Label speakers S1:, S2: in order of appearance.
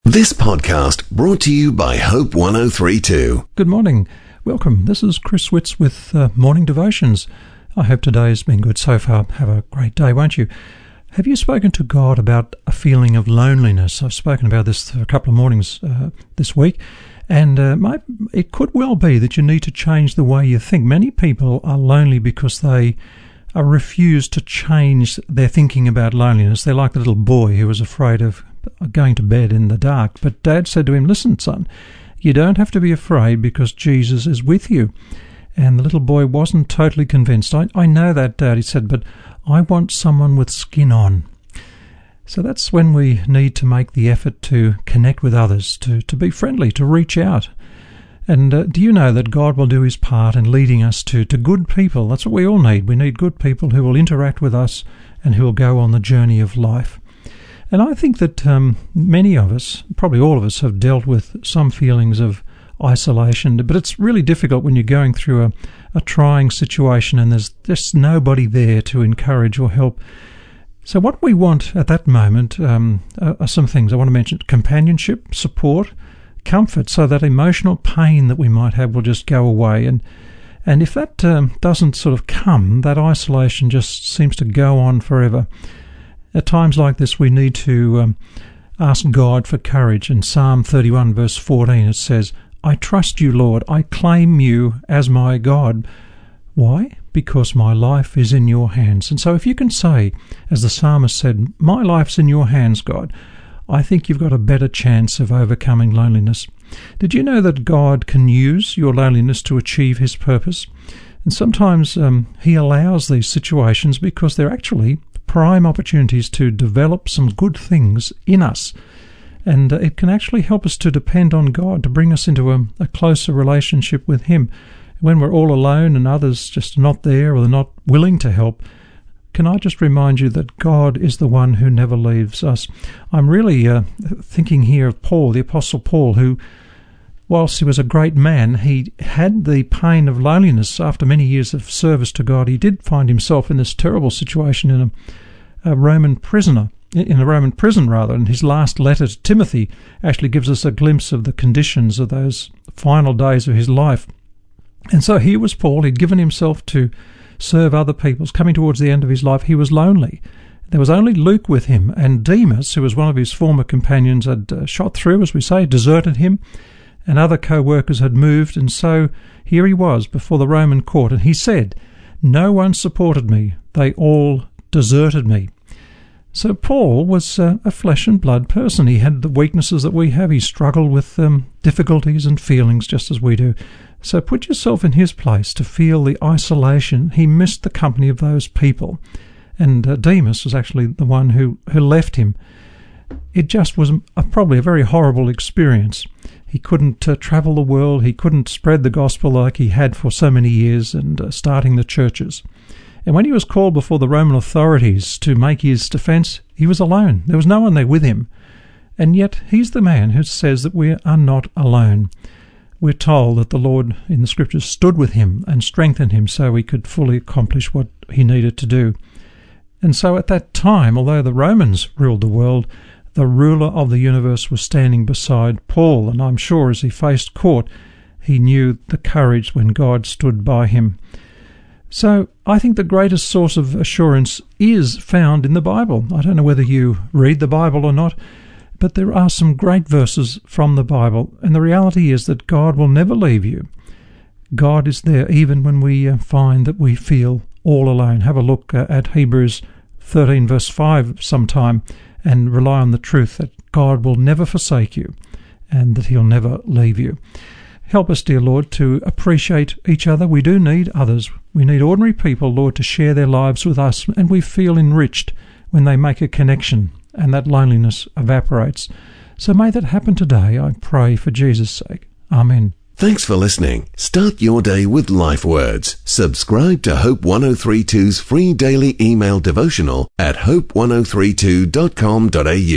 S1: This podcast brought to you by Hope 1032.
S2: Good morning. Welcome. This is Chris Witts with Morning Devotions. I hope today's been good so far. Have a great day, won't you? Have you spoken to God about a feeling of loneliness? I've spoken about this for a couple of mornings this week, and it could well be that you need to change the way you think. Many people are lonely because they refuse to change their thinking about loneliness. They're like the little boy who was afraid of going to bed in the dark. But Dad said to him, "Listen, son, you don't have to be afraid because Jesus is with you." And the little boy wasn't totally convinced. I know that, Dad, he said, but I want someone with skin on. So that's when we need to make the effort to connect with others, to be friendly, to reach out. And do you know that God will do his part in leading us to good people? That's what we all need. We need good people who will interact with us and who will go on the journey of life. And I think that many of us, probably all of us, have dealt with some feelings of isolation, but it's really difficult when you're going through a trying situation and there's just nobody there to encourage or help. So what we want at that moment are some things I want to mention: companionship, support, comfort, so that emotional pain that we might have will just go away. And if that doesn't sort of come, that isolation just seems to go on forever. At times like this, we need to ask God for courage. In Psalm 31, verse 14, it says, "I trust you, Lord. I claim you as my God." Why? Because my life is in your hands. And so if you can say, as the psalmist said, "My life's in your hands, God," I think you've got a better chance of overcoming loneliness. Did you know that God can use your loneliness to achieve his purpose? And sometimes he allows these situations because they're actually prime opportunities to develop some good things in us. And it can actually help us to depend on God, to bring us into a closer relationship with him. When we're all alone and others just not there or they're not willing to help, can I just remind you that God is the one who never leaves us? I'm really thinking here of Paul, the Apostle Paul, who, whilst he was a great man, he had the pain of loneliness after many years of service to God. He did find himself in this terrible situation in a Roman prison, and his last letter to Timothy actually gives us a glimpse of the conditions of those final days of his life. And so here was Paul. He'd given himself to serve other people. Coming towards the end of his life, he was lonely. There was only Luke with him, and Demas, who was one of his former companions, had shot through, as we say, deserted him, and other co-workers had moved, and so here he was before the Roman court, and he said, "No one supported me, they all deserted me." So Paul was a flesh and blood person. He had the weaknesses that we have. He struggled with difficulties and feelings just as we do. So put yourself in his place to feel the isolation. He missed the company of those people, and Demas was actually the one who left him. It just was probably a very horrible experience. He couldn't travel the world. He couldn't spread the gospel like he had for so many years and starting the churches. And when he was called before the Roman authorities to make his defense, he was alone. There was no one there with him. And yet he's the man who says that we are not alone. We're told that the Lord in the scriptures stood with him and strengthened him so he could fully accomplish what he needed to do. And so at that time, although the Romans ruled the world, the ruler of the universe was standing beside Paul, and I'm sure as he faced court, he knew the courage when God stood by him. So I think the greatest source of assurance is found in the Bible. I don't know whether you read the Bible or not, but there are some great verses from the Bible, and the reality is that God will never leave you. God is there even when we find that we feel all alone. Have a look at Hebrews 13 verse 5 sometime, and rely on the truth that God will never forsake you and that he'll never leave you. Help us, dear Lord, to appreciate each other. We do need others. We need ordinary people, Lord, to share their lives with us, and we feel enriched when they make a connection and that loneliness evaporates. So may that happen today, I pray, for Jesus' sake. Amen.
S1: Thanks for listening. Start your day with Life Words. Subscribe to Hope 1032's free daily email devotional at hope1032.com.au.